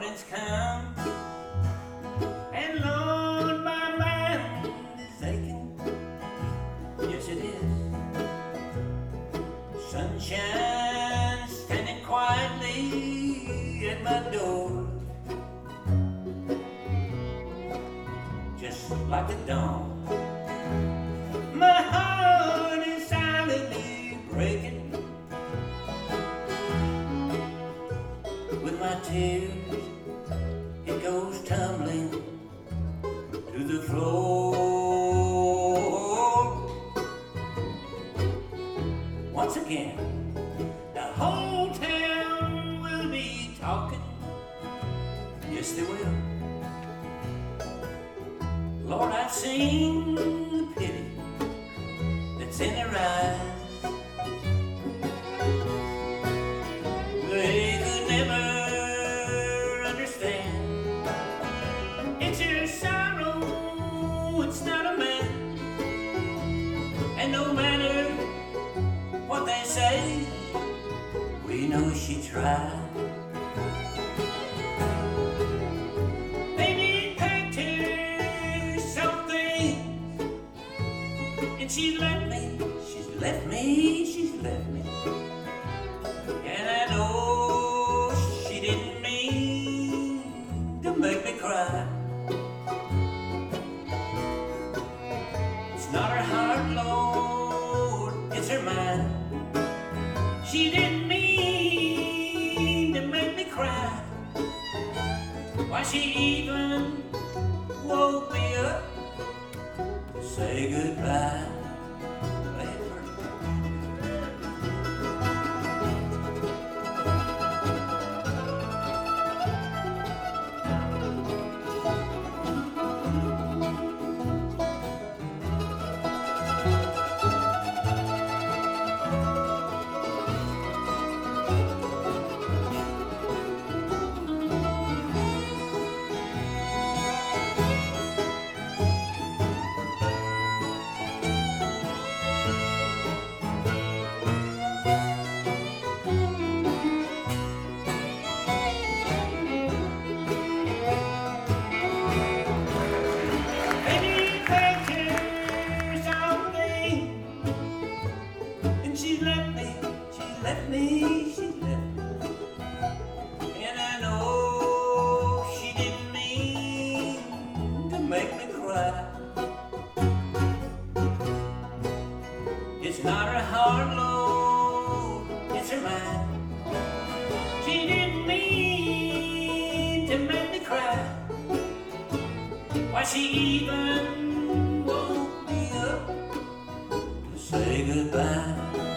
morning's come, and Lord, my mind is aching. Yes, it is. Sunshine standing quietly at my door, just like the dawn. My heart is silently breaking. With my tears, it goes tumbling to the floor. Once again, the whole town will be talking. Yes, they will. Lord, I've seen the pity that's in their eyes. They could never understand. It's your sorrow, it's not a man. And no matter what they say, we know she tried. Baby packed her some things, and she's left me, she's left me, she's left me. And I know she didn't mean to make me cry. It's not her heart, Lord, it's her mind. She didn't mean to make me cry. Why, she even woke me up to say goodbye. Play it for me. She left me, she left me. And I know she didn't mean to make me cry. It's not her heart, Lord, it's her mind. She didn't mean to make me cry. Why, she even woke me up to say goodbye.